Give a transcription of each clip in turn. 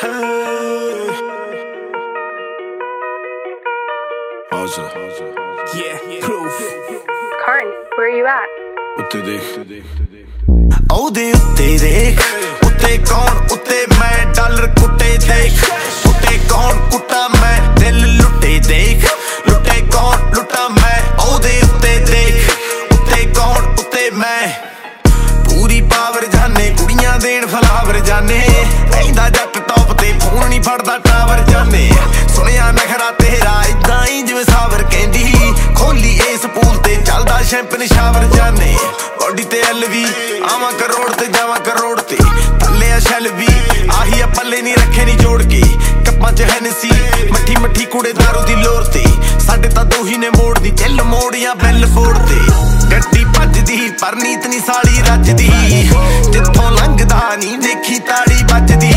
Yeah, proof. Karn, where are you at? ਉੱਤੇ ਦੇਖ ਉਹਦੇ ਉੱਤੇ ਦੇਖ ਉੱਤੇ ਕੌਣ ਉੱਤੇ ਮੈਂ ਡਾਲਰ ਕੁੱਟੇ ਦੇਖ ਉੱਤੇ ਕੌਣ ਕੁੱਟਾ ਮੈਂ ਦਿਲ ਲੁੱਟੇ ਦੇਖ ਲੁੱਟੇ ਕੌਣ ਲੁੱਟਾ ਮੈਂ ਉਹਦੇ ਉੱਤੇ ਦੇਖ ਉੱਤੇ ਕੌਣ ਉੱਤੇ ਮੈਂ ਪੂਰੀ ਪਾਵਰ ਜਾਨੇ ਕੁੜੀਆਂ ਦੇਣ ਫਲਾਵਰ ਜਾਨੇ ਐਂਦਾ ਜੱਟ ਟੌਪ ਤੇ ਫੋਨ ਨਹੀਂ ਫੜਦਾ ਟਾਵਰ ਜਾਨੇ ਸੁਣਿਆ ਨਖਰਾ ਤੇਰਾ ਇਦਾਂ ਹੀ ਜਿਵੇਂ ਸਾਵਰ ਕਹਿੰਦੀ ਖੋਲੀ ਇਸ ਪੂਲ ਤੇ ਚੱਲਦਾ ਸ਼ੈਂਪਨ ਸ਼ਾਵਰ ਜਾਨੇ ਬੋਡੀ ਤੇ ਐਲਵੀ ਆਵਾਂ ਕਰੋੜ ਤੇ ਜਾਵਾਂ ਕਰੋੜ ਤੇ ਥੱਲੇ ਆ ਸ਼ੈਲਵੀ ਆਹੀ ਆ ਪੱਲੇ ਨਹੀਂ ਰੱਖੇ ਨਹੀਂ ਜੋੜ ਕੇ ਕੱਪਾਂ 'ਚ ਹੈਨਸੀ ਮੱਠੀ ਮੱਠੀ ਕੁੜੇ ਦਾਰੂ ਦੀ ਲੋਰ ਤੇ ਸਾਡੇ ਤਾਂ ਦੋਹੀ ਨੇ ਮੋੜਦੀ ਚੱਲ ਮੋੜੀਆਂ ਬੈਲ ਫੋੜ ਤੇ ਗੱਡੀ ਭੱਜਦੀ ਪਰ ਨੀਤ ਨਹੀਂ ਸਾਲੀ ਰੱਜਦੀ ਜਿੱਥੋਂ ਲੰਘਦਾ ਨਹੀਂ ਦੇਖੀ ਤਾੜੀ ਵੱਜਦੀ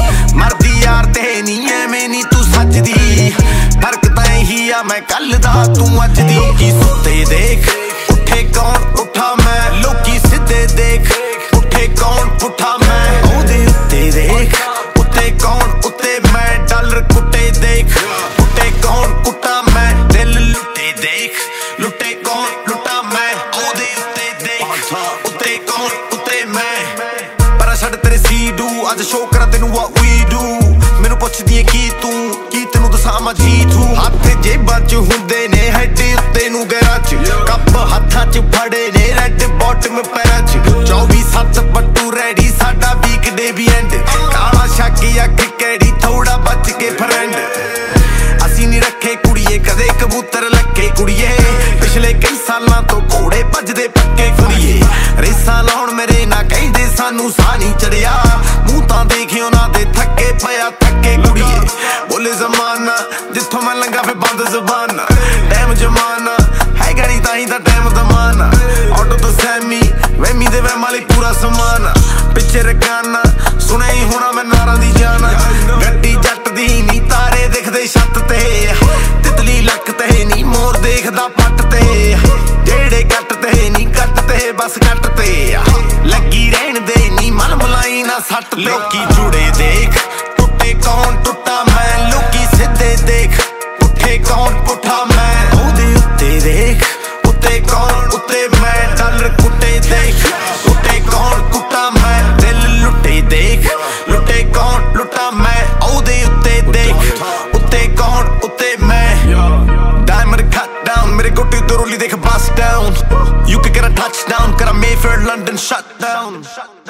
ਮਰਦੀ ਯਾਰ ਤੇ ਨਹੀਂ ਐਵੇਂ ਨਹੀਂ ਤੂੰ ਸੱਜਦੀ ਫਰਕ ਤਾਂ ਇਹੀ ਆ ਮੈਂ ਕੱਲ ਦਾ ਤੂੰ ਅੱਜ ਦੀ ਲੋਕੀ ਸੁੱਤੇ ਦੇਖ ਉੱਠੇ ਕੌਣ ਉੱਠਾ ਮੈਂ ਲੋਕੀ ਸਿੱਧੇ ਦੇਖ ਉੱਠੇ ਕੌਣ ਪੁੱਠਾ ਮੈਂ ਉਹਦੇ ਉੱਤੇ ਦੇਖ ਉੱਤੇ ਕੌਣ ਉੱਤੇ ਮੈਂ ਡਾਲਰ ਕੁੱਟੇ ਦੇਖ ਉੱਤੇ ਕੌਣ ਕੁੱਟਾ ਮੈਂ ਦਿਲ ਲੁੱਟੇ ਦੇਖ ਲੁੱਟੇ ਕੌਣ ਲੁੱਟਾ ਮੈਂ ਉਹਦੇ ਉੱਤੇ ਦੇਖ ਉੱਤੇ ਕੌਣ ਉੱਤੇ ਮੈਂ ਪਰ ਛੱਡ ਤੇਰੇ ਸੀ ਡੂ ਅੱਜ ਸ਼ੋਅ ਕਰਾਂ ਤੈਨੂੰ what we do ਮੈਨੂੰ ਪੁੱਛਦੀ ਏ ਕੀ ਤੈਨੂੰ ਦੱਸਾਂ ਮੈਂ ਜੀ ਤੂੰ ਹੱਥ ਜੇਬਾਂ 'ਚ ਹੁੰਦੇ ਨੇ ਹੈਡ ਉੱਤੇ ਨੂੰ ਗੈਰਾਂ 'ਚ ਕੱਪ ਹੱਥਾਂ 'ਚ ਫੜੇ ਨੇ ਰੈੱਡ ਬਾਟਮ ਪੈਰਾਂ 'ਚ 24/7 ਪੱਟੂ ਰੈਡੀ ਸਾਡਾ ਵੀਕਡੇ ਵੀ ਐਂਡ ਕਾਲਾ ਸ਼ੱਕ ਅੱਖ ਕਿਹੜੀ ਥੋੜਾ ਬਚ ਕੇ ਫਰੈਂਡ ਅਸੀਂ ਨਹੀਂ ਰੱਖੇ ਕੁੜੀਏ ਕਦੇ ਕਬੂਤਰ ਲੱਕੇ ਕੁੜੀਏ ਪਿਛਲੇ ਕਈ ਸਾਲਾਂ ਤੋਂ ਘੋੜੇ ਭੱਜਦੇ ਪੱਕੇ ਕੁੜੀਏ ਰੇਸਾਂ ਲਾਉਣ ਮੇਰੇ ਨਾ ਕਹਿੰਦੇ ਸਾਨੂੰ ਸਾਹ ਨਹੀਂ ਚੜਿਆ ਮੂੰਹ ਤਾਂ ਦੇਖੇ ਉਹਨਾਂ ਦੇ ਥੱਕੇ ਪਿਆ ਥੱਕੇ ਕੁੜੀਏ ਬੋਲੇ ਜ਼ਮਾਨਾ ਜਿੱਥੋਂ ਮੈਂ ਲੰਘਾ ਫੇ ਬੰਦ ਜ਼ਬਾਨਾ ਟਾਈਮ ਜਮਾਨਾ ਹੈਗਾ ਨਹੀਂ ਤਾਂ ਹੀ ਤਾਂ ਟਾਈਮ ਦਮਾਨਾ ਆਟੋ ਤੋਂ ਸੈਮੀ ਵੈਮੀ ਦੇ ਵੈਮ ਵਾਲੀ ਪੂਰਾ ਸਮਾਨਾ ਪਿੱਛੇ ਰਕਾਨਾ ਸੁਣਿਆ ਹੀ ਹੋਣਾ ਮੈਂ ਨਾਰਾਂ ਦੀ ਜਾਨਾ ਗੱਡੀ ਜੱਟ ਦੀ ਨਹੀਂ ਤਾਰੇ ਦਿਖਦੇ ਛੱਤ ਤੇ ਤਿਤਲੀ ਲੱਕ ਤੇ ਨਹੀਂ ਮੋਰ ਦੇਖਦਾ ਪੱਟ ਤੇ ਜਿਹੜੇ ਕੱਟ ਤੇ ਨਹੀਂ ਕੱਟ ਤੇ ਬਸ ਕੱਟ ਤੇ ਲੱਗੀ ਰਹਿਣ ਦੇ ਨਹੀਂ ਮਨ ਮਲਾਈ ਨਾ ਸੱਟ ਲੋਕੀ ਜੁੜੇ ਦੇਖ ਟੁੱਟੇ ਕੌਣ ਟੁੱਟਾ ਮੈਂ ਲੋਕੀ ਸਿੱਧੇ ਦੇਖ ਉੱਠੇ ਕੌਣ ਪੁੱਠਾ ਮੈਂ ਉਹਦੇ ਉੱਤੇ ਦੇਖ ਉੱਤੇ ਕੌਣ ਉੱਤੇ ਮੈਂ ਡਾਲਰ ਕੁੱਟੇ ਦੇਖ ਉੱਤੇ ਕੌਣ ਕੁੱਟਾ ਮੈਂ ਦਿਲ ਲੁੱਟੇ ਦੇਖ ਲੁੱਟੇ ਕੌਣ ਲੁੱਟਾ ਮੈਂ ਉਹਦੇ ਉੱਤੇ ਦੇਖ ਉੱਤੇ ਕੌਣ ਉੱਤੇ ਮੈਂ Diamond cut down ਮੇਰੇ ਗੋਟੇ ਤੋਂ ਰੋਲੀ ਦੇਖ bust down You could get a touchdown ਕਰ Mayfair London shut down